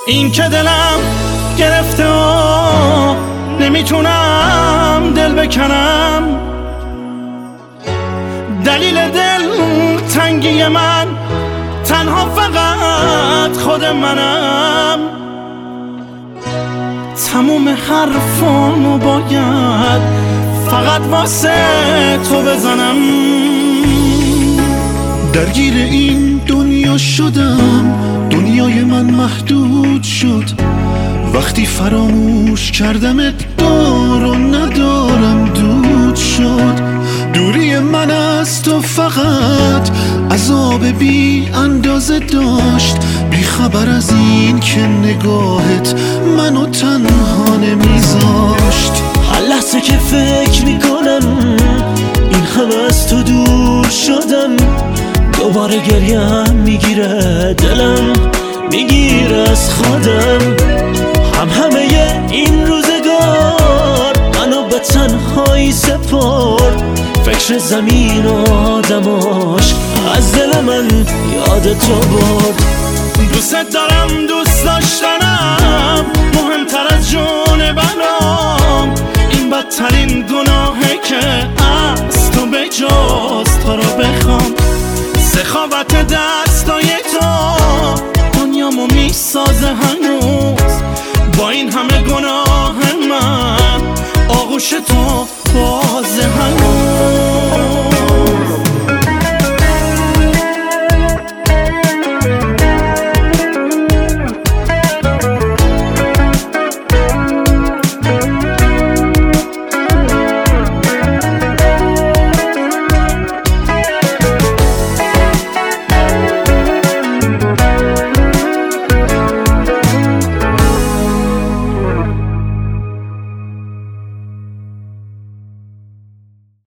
این که دلم گرفته و نمیتونم دل بکنم، دلیل دل تنگی من تنها فقط خود منم. تموم حرفامو باید فقط واسه تو بزنم. درگیر این دنیا شدم، دنیای من محدود شد. وقتی فراموش کردمت دار و ندارم دود شد. دوری من از تو فقط عذاب بی اندازه داشت، بی خبر از این که نگاهت منو تنها نمیذاشت. هر لحظه که فکر میکنم این همه از تو دور شدم، دوباره گریم میگیره، دلم میگیره از خودم. همه این روزگار منو به تنهایی سپرد، فکر زمین و آدماش از دل من یاد تو برد. دوست دارم، دوست داشتنم مهمتر از جون برام. این بدترین گناهه که از تو به جز تو رو بخوام. سخاوت دستای تو دنیامو میسازه هنوز. با این همه گناه من آغوش تو بازه هنوز.